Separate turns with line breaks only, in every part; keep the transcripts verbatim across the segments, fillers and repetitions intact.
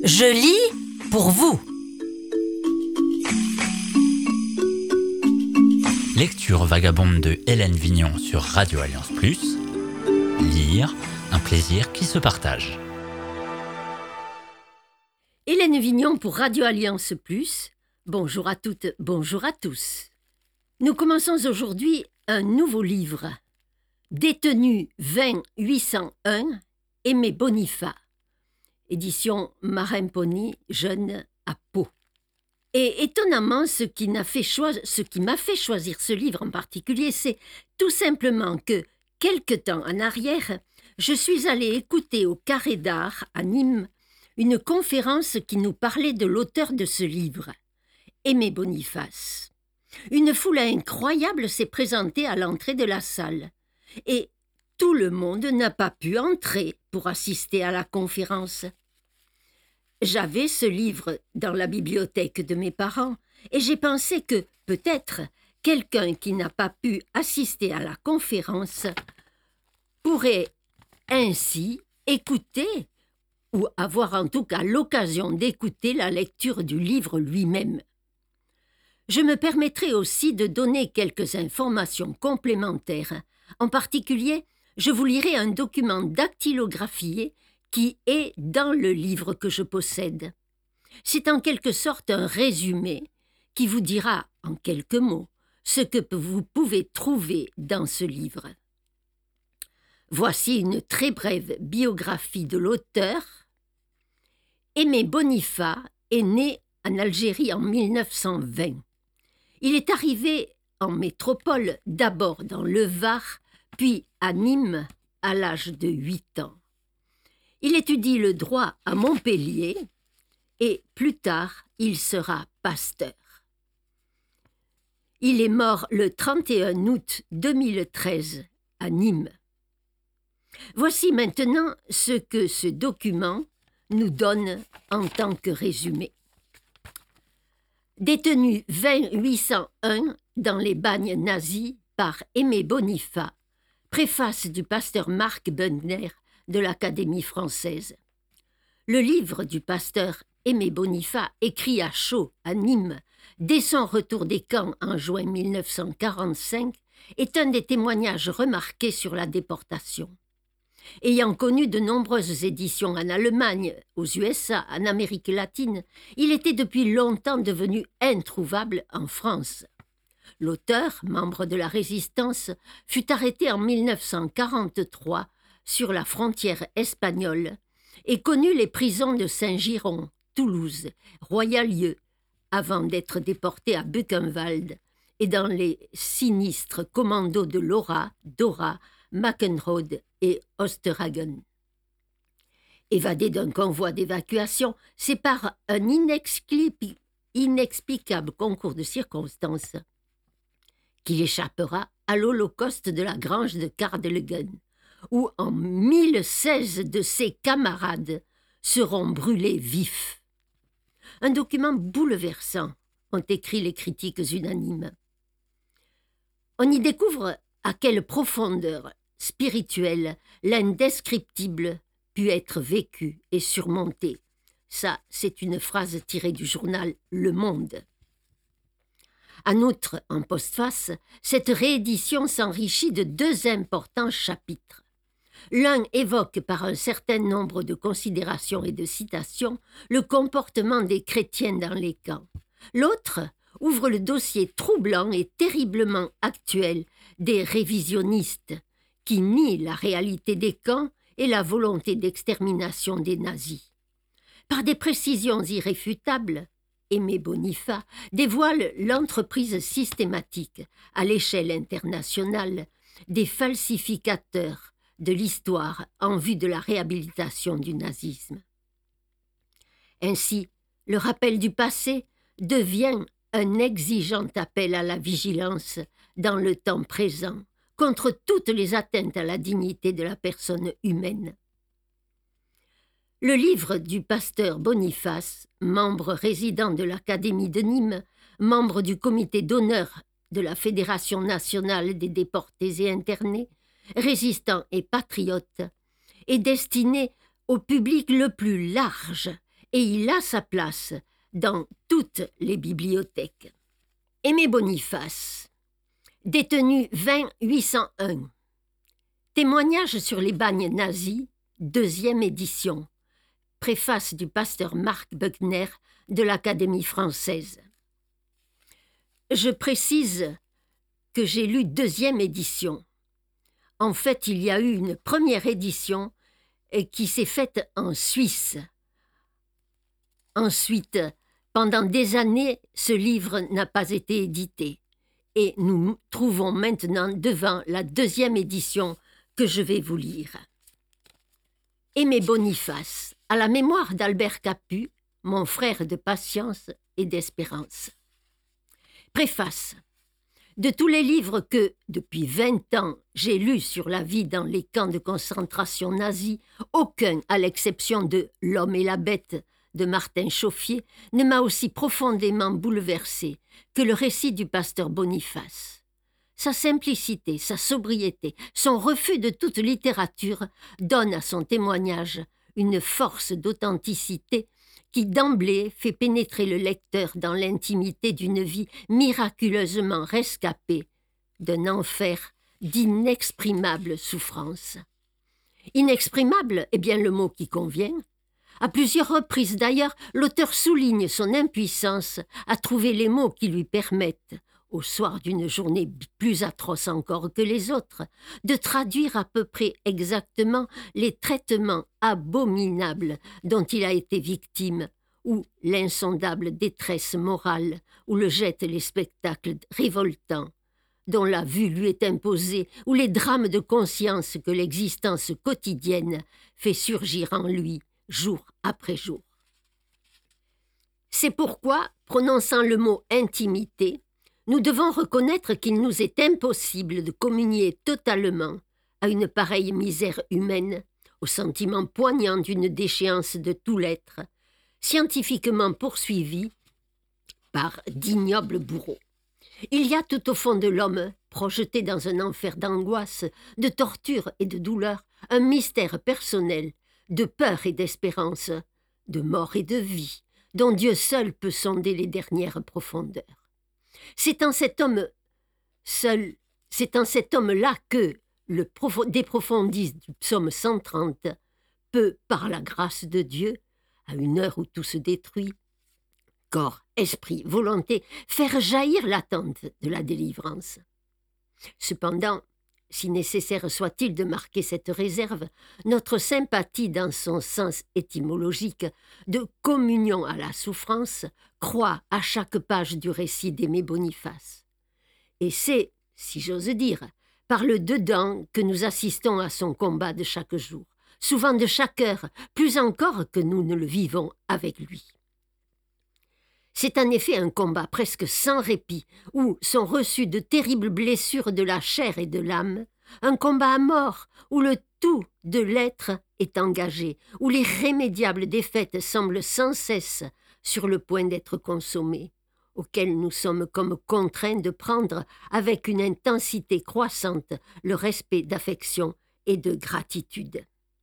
Je lis pour vous. Lecture vagabonde de Hélène Vignon sur Radio Alliance plus. Lire, un plaisir qui se partage.
Hélène Vignon pour Radio Alliance plus. Bonjour à toutes, bonjour à tous. Nous commençons aujourd'hui un nouveau livre. Détenu vingt huit cent un, Aimé Bonifa. Édition Marin-Pony, jeune à Pau. Et étonnamment, ce qui m'a fait, choi- ce qui m'a fait choisir ce livre en particulier, c'est tout simplement que, quelque temps en arrière, je suis allée écouter au Carré d'Art, à Nîmes, une conférence qui nous parlait de l'auteur de ce livre, Aimé Boniface. Une foule incroyable s'est présentée à l'entrée de la salle, et tout le monde n'a pas pu entrer pour assister à la conférence. J'avais ce livre dans la bibliothèque de mes parents et j'ai pensé que, peut-être, quelqu'un qui n'a pas pu assister à la conférence pourrait ainsi écouter ou avoir en tout cas l'occasion d'écouter la lecture du livre lui-même. Je me permettrai aussi de donner quelques informations complémentaires. En particulier, je vous lirai un document dactylographié qui est dans le livre que je possède. C'est en quelque sorte un résumé qui vous dira, en quelques mots, ce que vous pouvez trouver dans ce livre. Voici une très brève biographie de l'auteur. Aimé Bonifa est né en Algérie en mille neuf cent vingt. Il est arrivé en métropole, d'abord dans le Var, puis à Nîmes, à l'âge de huit ans. Il étudie le droit à Montpellier et plus tard, il sera pasteur. Il est mort le trente et un août deux mille treize à Nîmes. Voici maintenant ce que ce document nous donne en tant que résumé. Détenu vingt huit cent un dans les bagnes nazis par Aimé Bonifa, préface du pasteur Marc Bundner de l'Académie française. Le livre du pasteur Aimé Bonifa, écrit à chaud à Nîmes dès son retour des camps en juin mille neuf cent quarante-cinq, est un des témoignages remarqués sur la déportation. Ayant connu de nombreuses éditions en Allemagne, aux U S A, en Amérique latine, il était depuis longtemps devenu introuvable en France. L'auteur, membre de la Résistance, fut arrêté en mille neuf cent quarante-trois sur la frontière espagnole et connut les prisons de Saint-Giron, Toulouse, Royalieu, avant d'être déporté à Buchenwald et dans les sinistres commandos de Lora, Dora, Mackenrode et Osterhagen. Évadé d'un convoi d'évacuation, c'est par un inexpli- inexplicable concours de circonstances qu'il échappera à l'holocauste de la grange de Kardelegen, où en mille seize de ses camarades seront brûlés vifs. Un document bouleversant, ont écrit les critiques unanimes. On y découvre à quelle profondeur spirituelle l'indescriptible put être vécu et surmonté. Ça, c'est une phrase tirée du journal Le Monde. En outre, en postface, cette réédition s'enrichit de deux importants chapitres. L'un évoque par un certain nombre de considérations et de citations le comportement des chrétiens dans les camps. L'autre ouvre le dossier troublant et terriblement actuel des révisionnistes qui nient la réalité des camps et la volonté d'extermination des nazis. Par des précisions irréfutables, Aimé Bonifa dévoile l'entreprise systématique, à l'échelle internationale, des falsificateurs de l'histoire en vue de la réhabilitation du nazisme. Ainsi, le rappel du passé devient un exigeant appel à la vigilance dans le temps présent contre toutes les atteintes à la dignité de la personne humaine. Le livre du pasteur Boniface, membre résident de l'Académie de Nîmes, membre du comité d'honneur de la Fédération nationale des déportés et internés, résistant et patriote, est destiné au public le plus large et il a sa place dans toutes les bibliothèques. Aimé Boniface, détenu vingt huit cent un. Témoignage sur les bagnes nazis, deuxième édition. Préface du pasteur Marc Böckner de l'Académie française. Je précise que j'ai lu deuxième édition. En fait, il y a eu une première édition qui s'est faite en Suisse. Ensuite, pendant des années, ce livre n'a pas été édité. Et nous nous trouvons maintenant devant la deuxième édition que je vais vous lire. Aimé Boniface, à la mémoire d'Albert Capu, mon frère de patience et d'espérance. Préface. De tous les livres que, depuis vingt ans, j'ai lus sur la vie dans les camps de concentration nazis, aucun, à l'exception de « L'homme et la bête » de Martin Chauffier, ne m'a aussi profondément bouleversé que le récit du pasteur Boniface. Sa simplicité, sa sobriété, son refus de toute littérature donnent à son témoignage une force d'authenticité qui d'emblée fait pénétrer le lecteur dans l'intimité d'une vie miraculeusement rescapée d'un enfer d'inexprimables souffrances. Inexprimable est bien le mot qui convient. À plusieurs reprises d'ailleurs, l'auteur souligne son impuissance à trouver les mots qui lui permettent, au soir d'une journée plus atroce encore que les autres, de traduire à peu près exactement les traitements abominables dont il a été victime, ou l'insondable détresse morale où le jettent les spectacles révoltants dont la vue lui est imposée, ou les drames de conscience que l'existence quotidienne fait surgir en lui jour après jour. C'est pourquoi, prononçant le mot « intimité », nous devons reconnaître qu'il nous est impossible de communier totalement à une pareille misère humaine, au sentiment poignant d'une déchéance de tout l'être, scientifiquement poursuivi par d'ignobles bourreaux. Il y a tout au fond de l'homme, projeté dans un enfer d'angoisse, de torture et de douleur, un mystère personnel, de peur et d'espérance, de mort et de vie, dont Dieu seul peut sonder les dernières profondeurs. C'est en cet homme seul, c'est en cet homme-là que le prof- des profondis du psaume cent trente peut, par la grâce de Dieu, à une heure où tout se détruit, corps, esprit, volonté, faire jaillir l'attente de la délivrance. Cependant, si nécessaire soit-il de marquer cette réserve, notre sympathie dans son sens étymologique de communion à la souffrance croît à chaque page du récit d'Aimé Boniface. Et c'est, si j'ose dire, par le dedans que nous assistons à son combat de chaque jour, souvent de chaque heure, plus encore que nous ne le vivons avec lui. C'est en effet un combat presque sans répit, où sont reçues de terribles blessures de la chair et de l'âme, un combat à mort, où le tout de l'être est engagé, où l'irrémédiable défaite semble sans cesse sur le point d'être consommée, auquel nous sommes comme contraints de prendre avec une intensité croissante le respect d'affection et de gratitude.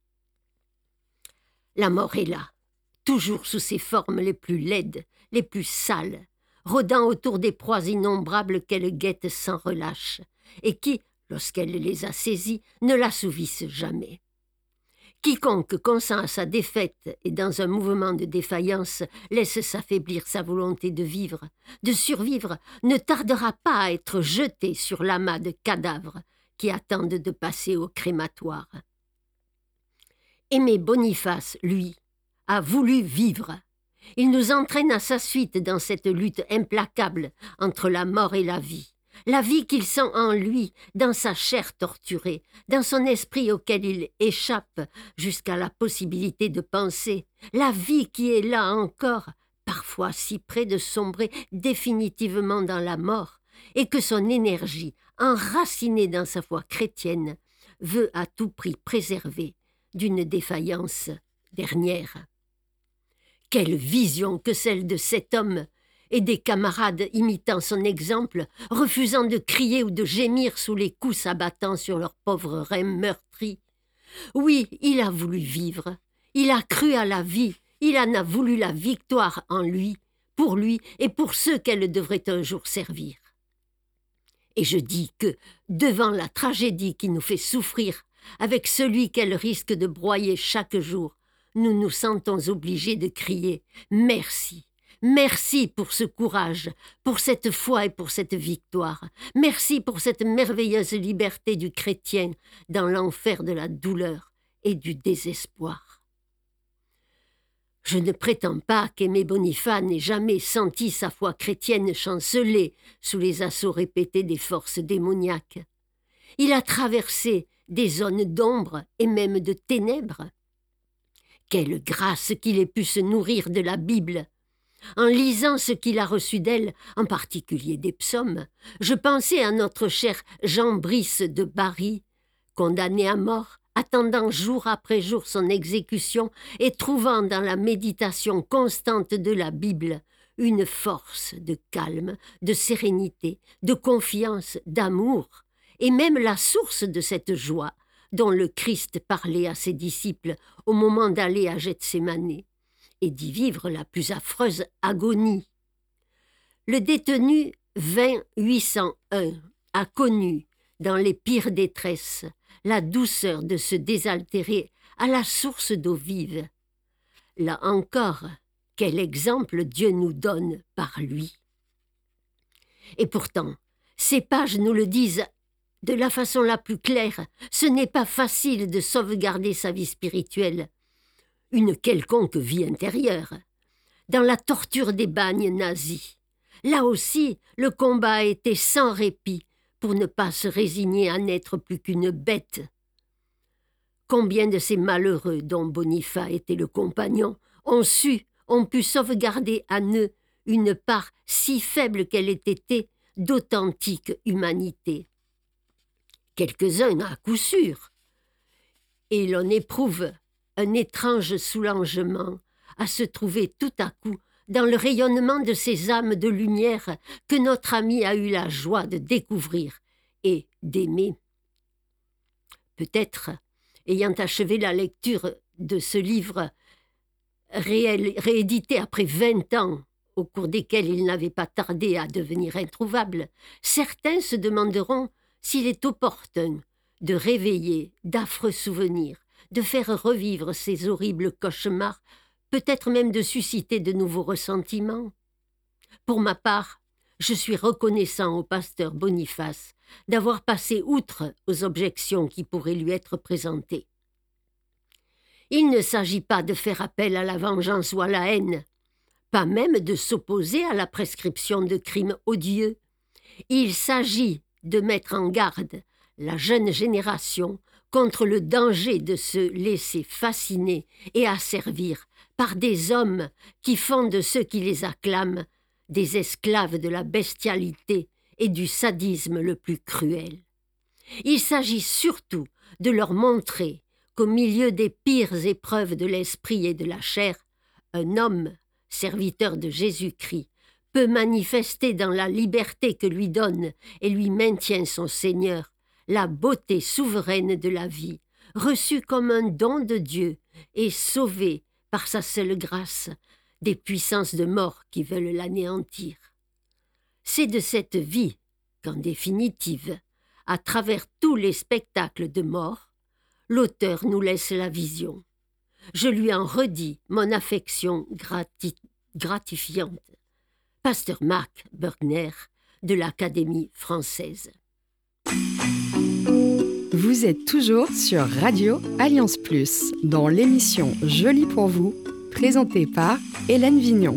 La mort est là, toujours sous ses formes les plus laides, les plus sales, rôdant autour des proies innombrables qu'elle guette sans relâche, et qui, lorsqu'elle les a saisies, ne l'assouvissent jamais. Quiconque consent à sa défaite et dans un mouvement de défaillance laisse s'affaiblir sa volonté de vivre, de survivre, ne tardera pas à être jeté sur l'amas de cadavres qui attendent de passer au crématoire. Aimé Boniface, lui, a voulu vivre. Il nous entraîne à sa suite dans cette lutte implacable entre la mort et la vie. La vie qu'il sent en lui, dans sa chair torturée, dans son esprit auquel il échappe jusqu'à la possibilité de penser. La vie qui est là encore, parfois si près de sombrer définitivement dans la mort, et que son énergie, enracinée dans sa foi chrétienne, veut à tout prix préserver d'une défaillance dernière. Quelle vision que celle de cet homme et des camarades imitant son exemple, refusant de crier ou de gémir sous les coups s'abattant sur leurs pauvres reins meurtris. Oui, il a voulu vivre, il a cru à la vie, Il en a voulu la victoire en lui, pour lui et pour ceux qu'elle devrait un jour servir. Et je dis que, devant la tragédie qui nous fait souffrir, avec celui qu'elle risque de broyer chaque jour, nous nous sentons obligés de crier « Merci !» Merci pour ce courage, pour cette foi et pour cette victoire. Merci pour cette merveilleuse liberté du chrétien dans l'enfer de la douleur et du désespoir. Je ne prétends pas qu'Aimé Boniface n'ait jamais senti sa foi chrétienne chanceler sous les assauts répétés des forces démoniaques. Il a traversé des zones d'ombre et même de ténèbres. Quelle grâce qu'il ait pu se nourrir de la Bible! En lisant ce qu'il a reçu d'elle, en particulier des psaumes, je pensais à notre cher Jean Brice de Bari, condamné à mort, attendant jour après jour son exécution et trouvant dans la méditation constante de la Bible une force de calme, de sérénité, de confiance, d'amour, et même la source de cette joie dont le Christ parlait à ses disciples au moment d'aller à Gethsémane et d'y vivre la plus affreuse agonie. Le détenu vingt huit cent un a connu, dans les pires détresses, la douceur de se désaltérer à la source d'eau vive. Là encore, quel exemple Dieu nous donne par lui. Et pourtant, ces pages nous le disent de la façon la plus claire, ce n'est pas facile de sauvegarder sa vie spirituelle, une quelconque vie intérieure, dans la torture des bagnes nazis. Là aussi, le combat a été sans répit pour ne pas se résigner à n'être plus qu'une bête. Combien de ces malheureux dont Boniface était le compagnon ont su, ont pu sauvegarder en eux une part si faible qu'elle ait été d'authentique humanité. Quelques-uns à coup sûr, et l'on éprouve un étrange soulagement à se trouver tout à coup dans le rayonnement de ces âmes de lumière que notre ami a eu la joie de découvrir et d'aimer. Peut-être, ayant achevé la lecture de ce livre réel, réédité après vingt ans, au cours desquels il n'avait pas tardé à devenir introuvable, certains se demanderont s'il est opportun de réveiller d'affreux souvenirs, de faire revivre ces horribles cauchemars, peut-être même de susciter de nouveaux ressentiments. Pour ma part, je suis reconnaissant au pasteur Boniface d'avoir passé outre aux objections qui pourraient lui être présentées. Il ne s'agit pas de faire appel à la vengeance ou à la haine, pas même de s'opposer à la prescription de crimes odieux. Il s'agit de mettre en garde la jeune génération contre le danger de se laisser fasciner et asservir par des hommes qui font de ceux qui les acclament des esclaves de la bestialité et du sadisme le plus cruel. Il s'agit surtout de leur montrer qu'au milieu des pires épreuves de l'esprit et de la chair, un homme, serviteur de Jésus-Christ, peut manifester dans la liberté que lui donne et lui maintient son Seigneur la beauté souveraine de la vie, reçue comme un don de Dieu et sauvée par sa seule grâce des puissances de mort qui veulent l'anéantir. C'est de cette vie qu'en définitive, à travers tous les spectacles de mort, l'auteur nous laisse la vision. Je lui en redis mon affection grati- gratifiante. Pasteur Marc Bergner de l'Académie française.
Vous êtes toujours sur Radio Alliance Plus, dans l'émission Je lis pour vous, présentée par Hélène Vignon.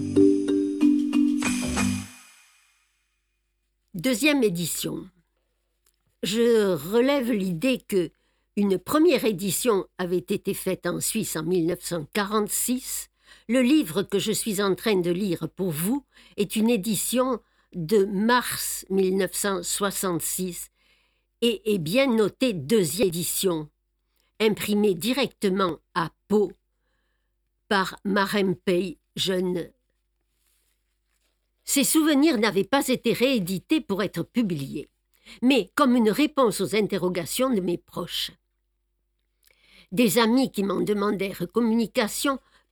Deuxième édition. Je relève l'idée que une première édition avait été faite en Suisse en mille neuf cent quarante-six. Le livre que je suis en train de lire pour vous est une édition de mars mille neuf cent soixante-six et est bien noté deuxième édition, imprimée directement à Pau par Marempey Jeune. Ces souvenirs n'avaient pas été réédités pour être publiés, mais comme une réponse aux interrogations de mes proches. Des amis qui m'en demandèrent communication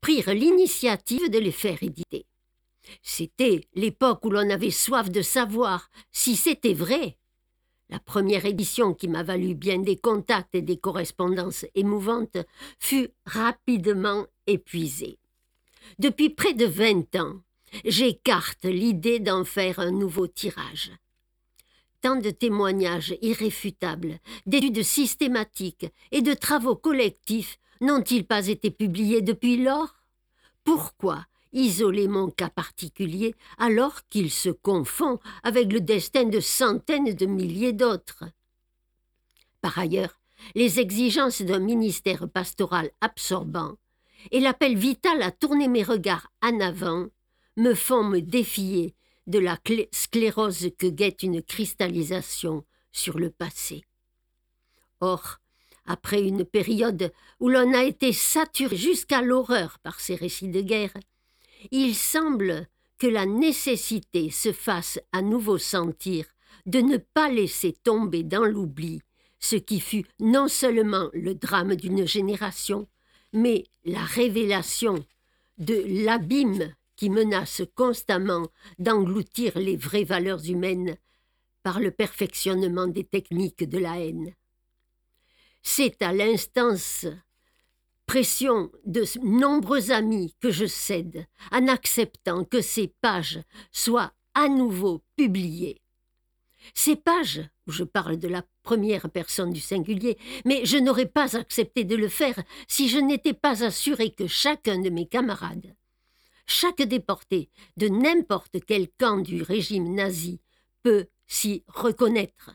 prirent l'initiative de les faire éditer. C'était l'époque où l'on avait soif de savoir si c'était vrai. La première édition, qui m'a valu bien des contacts et des correspondances émouvantes, fut rapidement épuisée. Depuis près de vingt ans, j'écarte l'idée d'en faire un nouveau tirage. Tant de témoignages irréfutables, d'études systématiques et de travaux collectifs n'ont-ils pas été publiés depuis lors? Pourquoi isoler mon cas particulier alors qu'il se confond avec le destin de centaines de milliers d'autres? Par ailleurs, les exigences d'un ministère pastoral absorbant et l'appel vital à tourner mes regards en avant me font me défier de la sclérose que guette une cristallisation sur le passé. Or, après une période où l'on a été saturé jusqu'à l'horreur par ces récits de guerre, il semble que la nécessité se fasse à nouveau sentir de ne pas laisser tomber dans l'oubli ce qui fut non seulement le drame d'une génération, mais la révélation de l'abîme qui menace constamment d'engloutir les vraies valeurs humaines par le perfectionnement des techniques de la haine. C'est à l'instance pression de nombreux amis que je cède en acceptant que ces pages soient à nouveau publiées. Ces pages, où je parle de la première personne du singulier, mais je n'aurais pas accepté de le faire si je n'étais pas assuré que chacun de mes camarades, chaque déporté de n'importe quel camp du régime nazi peut s'y reconnaître.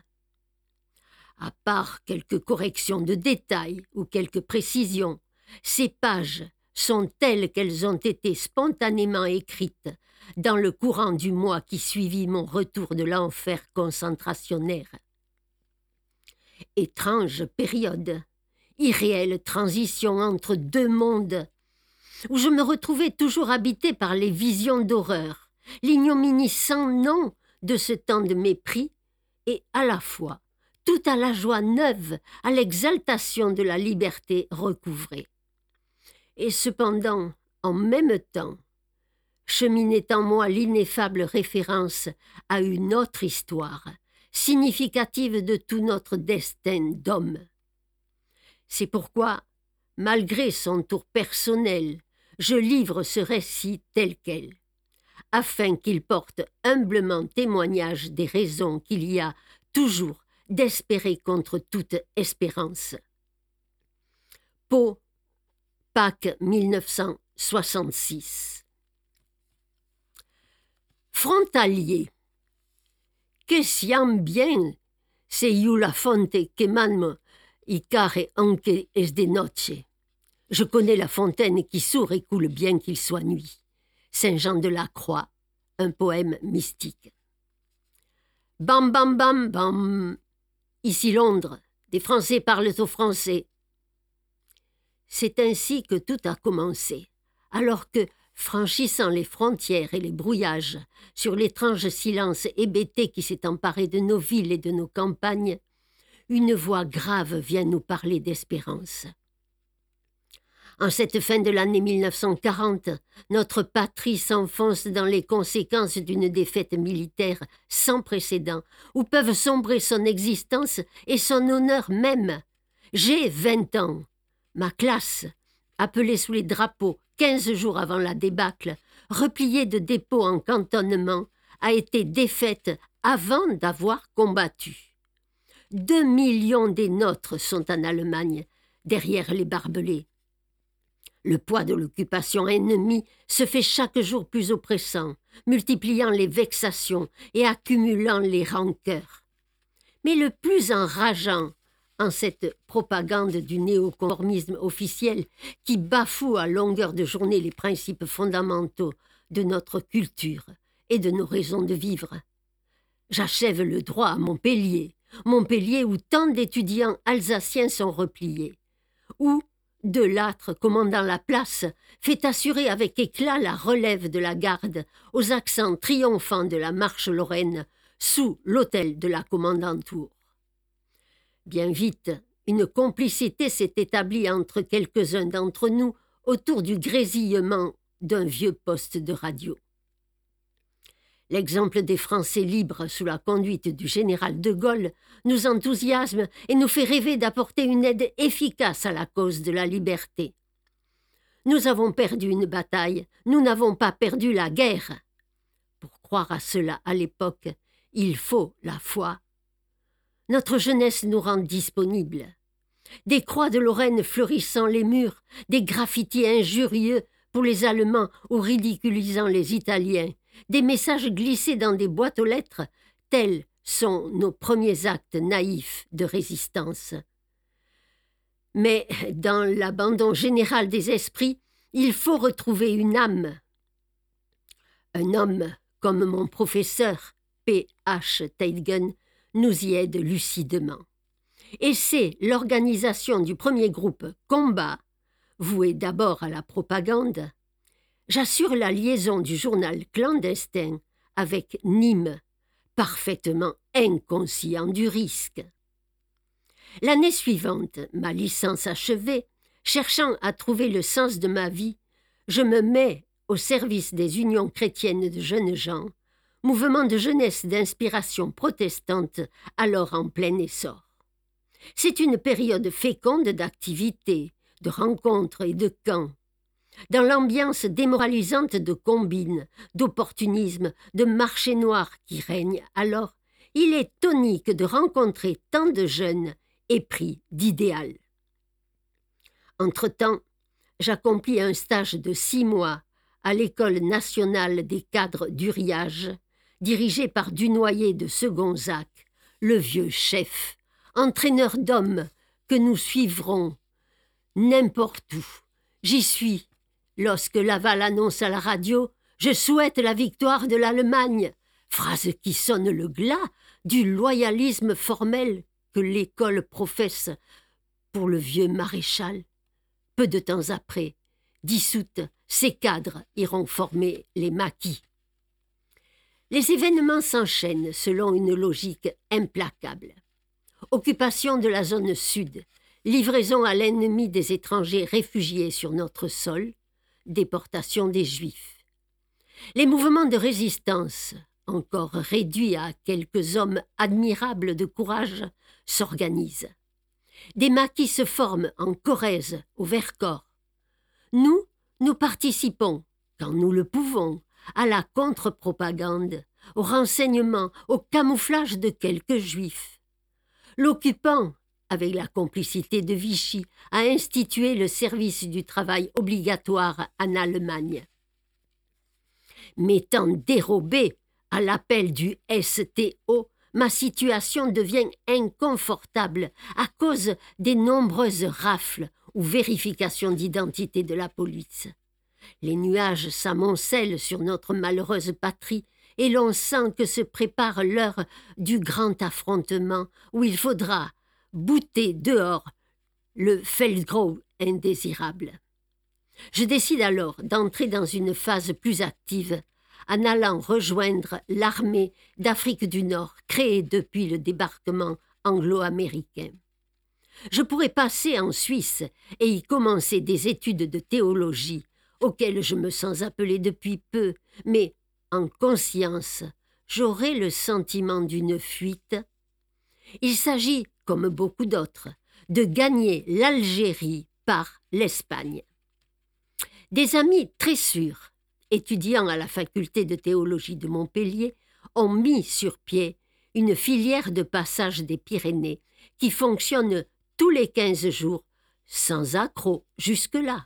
À part quelques corrections de détails ou quelques précisions, ces pages sont telles qu'elles ont été spontanément écrites dans le courant du mois qui suivit mon retour de l'enfer concentrationnaire. Étrange période, irréelle transition entre deux mondes, où je me retrouvais toujours habité par les visions d'horreur, l'ignominie sans nom de ce temps de mépris, et à la fois tout à la joie neuve, à l'exaltation de la liberté recouvrée. Et cependant, en même temps, cheminait en moi l'ineffable référence à une autre histoire, significative de tout notre destin d'homme. C'est pourquoi, malgré son tour personnel, je livre ce récit tel quel, afin qu'il porte humblement témoignage des raisons qu'il y a toujours d'espérer contre toute espérance. Pau, Pâques mille neuf cent soixante-six. Frontalier. Que siam bien, se iu la fonte que manmo y care anque es de noche. Je connais la fontaine qui sourd et coule bien qu'il soit nuit. Saint Jean de la Croix, un poème mystique. Bam bam bam bam. Ici Londres, des Français parlent au français. C'est ainsi que tout a commencé, alors que, franchissant les frontières et les brouillages, sur l'étrange silence hébété qui s'est emparé de nos villes et de nos campagnes, une voix grave vient nous parler d'espérance. En cette fin de l'année mille neuf cent quarante, notre patrie s'enfonce dans les conséquences d'une défaite militaire sans précédent, où peuvent sombrer son existence et son honneur même. J'ai vingt ans. Ma classe, appelée sous les drapeaux quinze jours avant la débâcle, repliée de dépôt en cantonnement, a été défaite avant d'avoir combattu. Deux millions des nôtres sont en Allemagne, derrière les barbelés. Le poids de l'occupation ennemie se fait chaque jour plus oppressant, multipliant les vexations et accumulant les rancœurs. Mais le plus enrageant en cette propagande du néoconformisme officiel qui bafoue à longueur de journée les principes fondamentaux de notre culture et de nos raisons de vivre. J'achève le droit à Montpellier, Montpellier où tant d'étudiants alsaciens sont repliés, où De Lattre, commandant la place, fait assurer avec éclat la relève de la garde aux accents triomphants de la marche lorraine sous l'autel de la commandanture. Bien vite, une complicité s'est établie entre quelques-uns d'entre nous autour du grésillement d'un vieux poste de radio. L'exemple des Français libres sous la conduite du général de Gaulle nous enthousiasme et nous fait rêver d'apporter une aide efficace à la cause de la liberté. Nous avons perdu une bataille, nous n'avons pas perdu la guerre. Pour croire à cela à l'époque, il faut la foi. Notre jeunesse nous rend disponibles. Des croix de Lorraine fleurissant les murs, des graffitis injurieux pour les Allemands ou ridiculisant les Italiens, des messages glissés dans des boîtes aux lettres, tels sont nos premiers actes naïfs de résistance. Mais dans l'abandon général des esprits, il faut retrouver une âme. Un homme comme mon professeur, P H Teitgen, nous y aide lucidement. Et c'est l'organisation du premier groupe Combat, voué d'abord à la propagande. J'assure la liaison du journal clandestin avec Nîmes, parfaitement inconscient du risque. L'année suivante, ma licence achevée, cherchant à trouver le sens de ma vie, je me mets au service des unions chrétiennes de jeunes gens, mouvement de jeunesse d'inspiration protestante alors en plein essor. C'est une période féconde d'activités, de rencontres et de camps. Dans l'ambiance démoralisante de combines, d'opportunisme, de marché noir qui règne alors, il est tonique de rencontrer tant de jeunes épris d'idéal. Entre-temps, j'accomplis un stage de six mois à l'École nationale des cadres d'Uriage, dirigée par Dunoyer de Segonzac, le vieux chef, entraîneur d'hommes que nous suivrons n'importe où. J'y suis. Lorsque Laval annonce à la radio « Je souhaite la victoire de l'Allemagne », phrase qui sonne le glas du loyalisme formel que l'école professe pour le vieux maréchal. Peu de temps après, dissoute, ces cadres iront former les maquis. Les événements s'enchaînent selon une logique implacable. Occupation de la zone sud, livraison à l'ennemi des étrangers réfugiés sur notre sol, déportation des Juifs. Les mouvements de résistance, encore réduits à quelques hommes admirables de courage, s'organisent. Des maquis se forment en Corrèze, au Vercors. Nous, nous participons, quand nous le pouvons, à la contre-propagande, au renseignement, au camouflage de quelques Juifs. L'occupant, avec la complicité de Vichy, a institué le service du travail obligatoire en Allemagne. M'étant dérobé à l'appel du S T O, ma situation devient inconfortable à cause des nombreuses rafles ou vérifications d'identité de la police. Les nuages s'amoncellent sur notre malheureuse patrie et l'on sent que se prépare l'heure du grand affrontement où il faudra bouter dehors le Feldgrau indésirable. Je décide alors d'entrer dans une phase plus active en allant rejoindre l'armée d'Afrique du Nord créée depuis le débarquement anglo-américain. Je pourrais passer en Suisse et y commencer des études de théologie auxquelles je me sens appelé depuis peu, mais en conscience, j'aurai le sentiment d'une fuite. Il s'agit, comme beaucoup d'autres, de gagner l'Algérie par l'Espagne. Des amis très sûrs, étudiants à la faculté de théologie de Montpellier, ont mis sur pied une filière de passage des Pyrénées qui fonctionne tous les quinze jours, sans accroc jusque-là.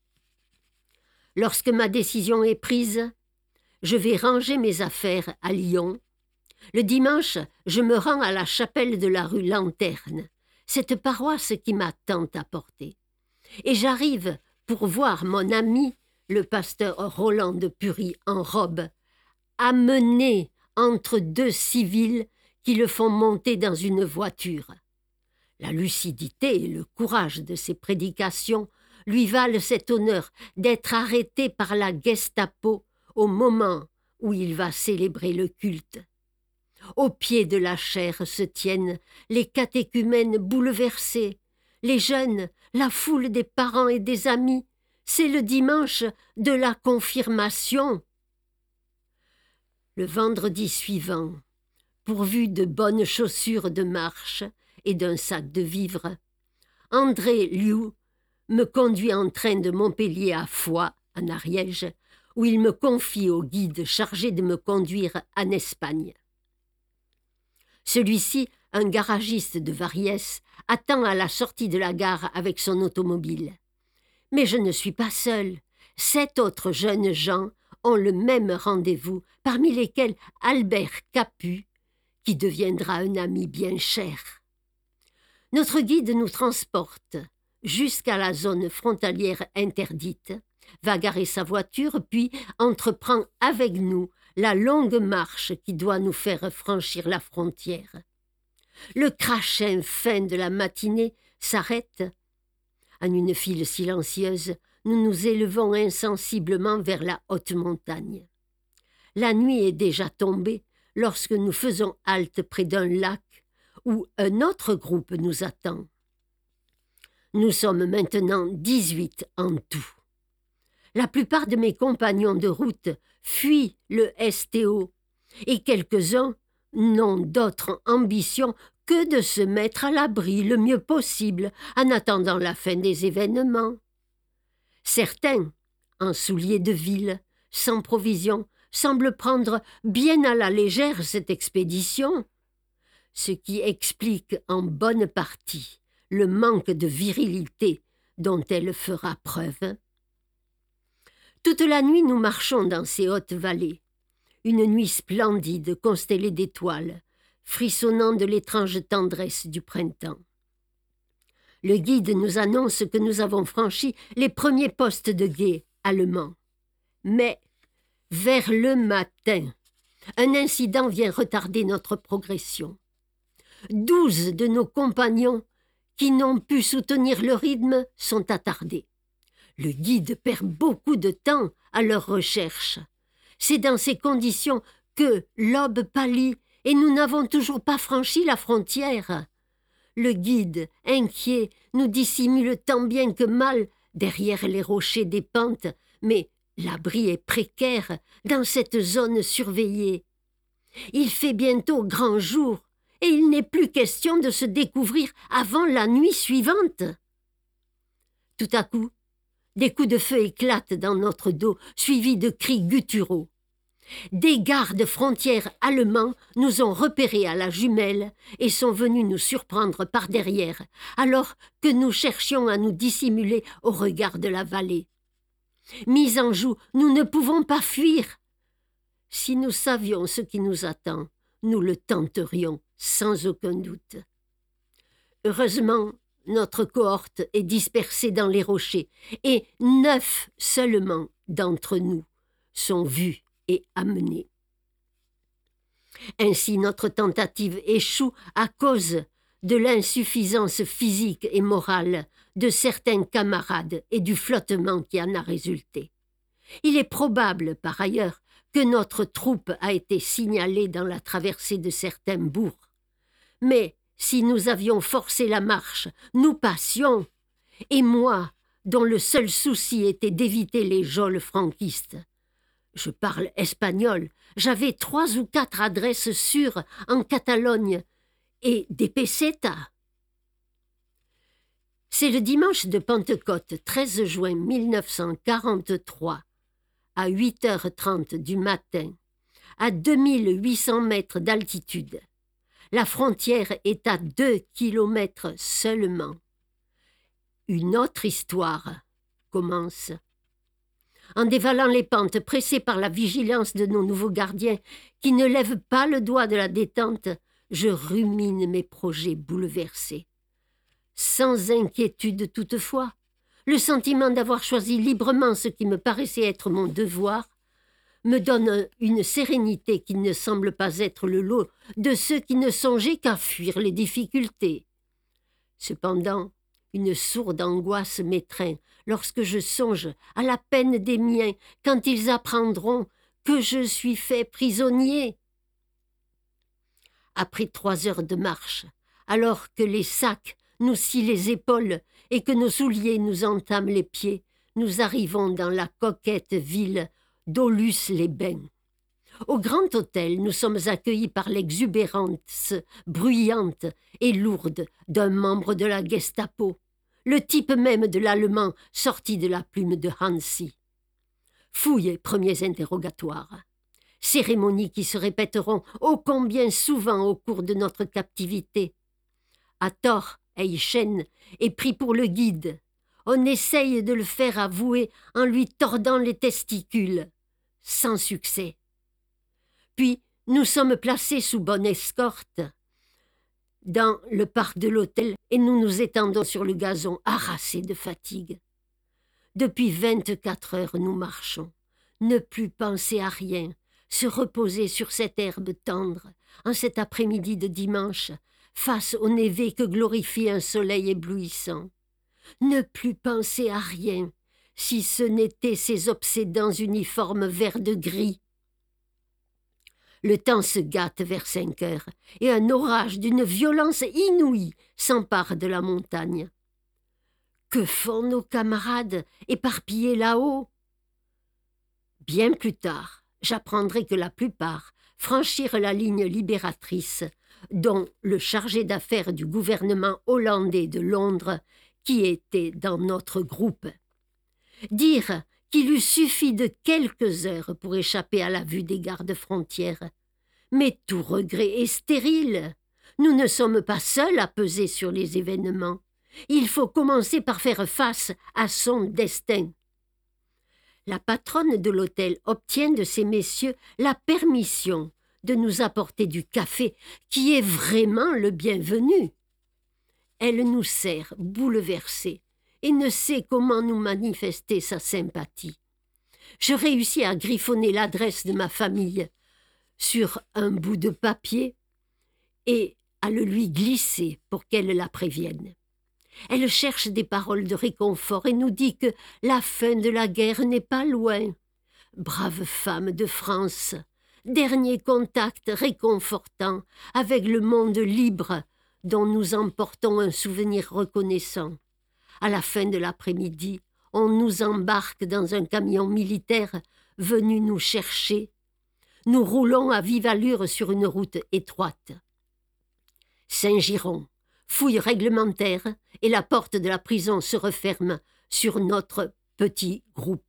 Lorsque ma décision est prise, je vais ranger mes affaires à Lyon. Le dimanche, je me rends à la chapelle de la rue Lanterne, cette paroisse qui m'a tant apporté. Et j'arrive pour voir mon ami, le pasteur Roland de Pury en robe, amené entre deux civils qui le font monter dans une voiture. La lucidité et le courage de ses prédications lui valent cet honneur d'être arrêté par la Gestapo au moment où il va célébrer le culte. Au pied de la chaire se tiennent les catéchumènes bouleversés, les jeunes, la foule des parents et des amis, c'est le dimanche de la confirmation. Le vendredi suivant, pourvu de bonnes chaussures de marche et d'un sac de vivres, André Liu me conduit en train de Montpellier à Foix, en Ariège, où il me confie au guide chargé de me conduire en Espagne. Celui-ci, un garagiste de Variès, attend à la sortie de la gare avec son automobile. Mais je ne suis pas seule. Sept autres jeunes gens ont le même rendez-vous, parmi lesquels Albert Capu, qui deviendra un ami bien cher. Notre guide nous transporte jusqu'à la zone frontalière interdite, va garer sa voiture, puis entreprend avec nous la longue marche qui doit nous faire franchir la frontière. Le crachin fin de la matinée s'arrête. En une file silencieuse, nous nous élevons insensiblement vers la haute montagne. La nuit est déjà tombée lorsque nous faisons halte près d'un lac où un autre groupe nous attend. Nous sommes maintenant dix-huit en tout. La plupart de mes compagnons de route fuient le S T O et quelques-uns n'ont d'autre ambition que de se mettre à l'abri le mieux possible en attendant la fin des événements. Certains, en souliers de ville, sans provisions, semblent prendre bien à la légère cette expédition, ce qui explique en bonne partie le manque de virilité dont elle fera preuve. Toute la nuit, nous marchons dans ces hautes vallées. Une nuit splendide, constellée d'étoiles, frissonnant de l'étrange tendresse du printemps. Le guide nous annonce que nous avons franchi les premiers postes de guet allemands. Mais, vers le matin, un incident vient retarder notre progression. Douze de nos compagnons qui n'ont pu soutenir le rythme sont attardés. Le guide perd beaucoup de temps à leur recherche. C'est dans ces conditions que l'aube pâlit et nous n'avons toujours pas franchi la frontière. Le guide, inquiet, nous dissimule tant bien que mal derrière les rochers des pentes, mais l'abri est précaire dans cette zone surveillée. Il fait bientôt grand jour et il n'est plus question de se découvrir avant la nuit suivante. Tout à coup, des coups de feu éclatent dans notre dos, suivis de cris gutturaux. Des gardes frontières allemands nous ont repérés à la jumelle et sont venus nous surprendre par derrière, alors que nous cherchions à nous dissimuler au regard de la vallée. Mis en joue, nous ne pouvons pas fuir. Si nous savions ce qui nous attend, nous le tenterions sans aucun doute. Heureusement, notre cohorte est dispersée dans les rochers et neuf seulement d'entre nous sont vus et amenés. Ainsi, notre tentative échoue à cause de l'insuffisance physique et morale de certains camarades et du flottement qui en a résulté. Il est probable, par ailleurs, que notre troupe a été signalée dans la traversée de certains bourgs. Mais si nous avions forcé la marche, nous passions, et moi, dont le seul souci était d'éviter les geôles franquistes. Je parle espagnol, j'avais trois ou quatre adresses sûres en Catalogne, et des pesetas. C'est le dimanche de Pentecôte, treize juin mille neuf cent quarante-trois, à huit heures trente du matin, à deux mille huit cents mètres d'altitude. La frontière est à deux kilomètres seulement. Une autre histoire commence. En dévalant les pentes, pressé par la vigilance de nos nouveaux gardiens, qui ne lèvent pas le doigt de la détente, je rumine mes projets bouleversés. Sans inquiétude toutefois, le sentiment d'avoir choisi librement ce qui me paraissait être mon devoir me donne une sérénité qui ne semble pas être le lot de ceux qui ne songeaient qu'à fuir les difficultés. Cependant, une sourde angoisse m'étreint lorsque je songe à la peine des miens quand ils apprendront que je suis fait prisonnier. Après trois heures de marche, alors que les sacs nous scient les épaules et que nos souliers nous entament les pieds, nous arrivons dans la coquette ville d'Aulus-les-Bains. Au Grand Hôtel, nous sommes accueillis par l'exubérance bruyante et lourde d'un membre de la Gestapo, le type même de l'Allemand sorti de la plume de Hansi. Fouilles, premiers interrogatoires. Cérémonies qui se répéteront ô combien souvent au cours de notre captivité. À tort, Eichen est pris pour le guide. On essaye de le faire avouer en lui tordant les testicules. Sans succès. Puis, nous sommes placés sous bonne escorte dans le parc de l'hôtel et nous nous étendons sur le gazon, harassés de fatigue. Depuis vingt-quatre heures, nous marchons. Ne plus penser à rien, se reposer sur cette herbe tendre, en cet après-midi de dimanche, face au névé que glorifie un soleil éblouissant. Ne plus penser à rien, si ce n'étaient ces obsédants uniformes vert de gris. Le temps se gâte vers cinq heures, et un orage d'une violence inouïe s'empare de la montagne. Que font nos camarades éparpillés là-haut? Bien plus tard, j'apprendrai que la plupart franchirent la ligne libératrice, dont le chargé d'affaires du gouvernement hollandais de Londres, qui était dans notre groupe. Dire qu'il eût suffi de quelques heures pour échapper à la vue des gardes-frontières. Mais tout regret est stérile. Nous ne sommes pas seuls à peser sur les événements. Il faut commencer par faire face à son destin. La patronne de l'hôtel obtient de ces messieurs la permission de nous apporter du café, qui est vraiment le bienvenu. Elle nous sert bouleversés et ne sait comment nous manifester sa sympathie. Je réussis à griffonner l'adresse de ma famille sur un bout de papier et à le lui glisser pour qu'elle la prévienne. Elle cherche des paroles de réconfort et nous dit que la fin de la guerre n'est pas loin. Brave femme de France, dernier contact réconfortant avec le monde libre dont nous emportons un souvenir reconnaissant. À la fin de l'après-midi, on nous embarque dans un camion militaire venu nous chercher. Nous roulons à vive allure sur une route étroite. Saint-Giron, fouille réglementaire, et la porte de la prison se referme sur notre petit groupe.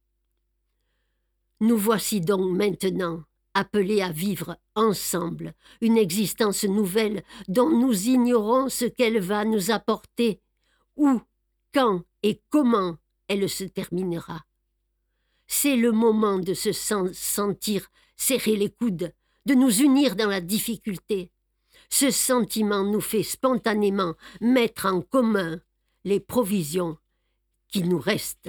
Nous voici donc maintenant appelés à vivre ensemble une existence nouvelle dont nous ignorons ce qu'elle va nous apporter, où, quand et comment elle se terminera. C'est le moment de se sentir serrer les coudes, de nous unir dans la difficulté. Ce sentiment nous fait spontanément mettre en commun les provisions qui nous restent.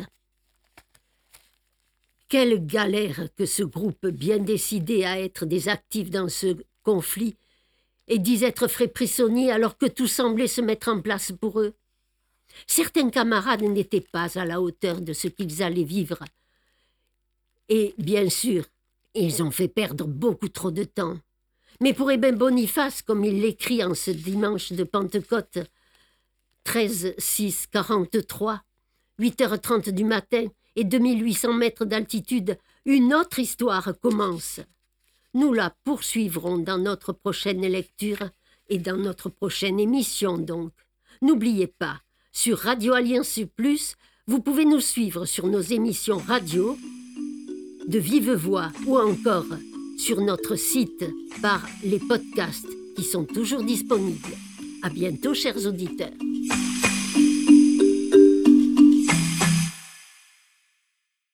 Quelle galère que ce groupe bien décidé à être des actifs dans ce conflit et disent être frais prisonniers alors que tout semblait se mettre en place pour eux. Certains camarades n'étaient pas à la hauteur de ce qu'ils allaient vivre. Et bien sûr, ils ont fait perdre beaucoup trop de temps. Mais pour Abbé Boniface, comme il l'écrit en ce dimanche de Pentecôte, treize six quarante-trois, huit heures trente du matin et deux mille huit cents mètres d'altitude, une autre histoire commence. Nous la poursuivrons dans notre prochaine lecture et dans notre prochaine émission donc. N'oubliez pas, sur Radio Alliance Plus, vous pouvez nous suivre sur nos émissions radio, de vive voix ou encore sur notre site par les podcasts qui sont toujours disponibles. À bientôt, chers auditeurs.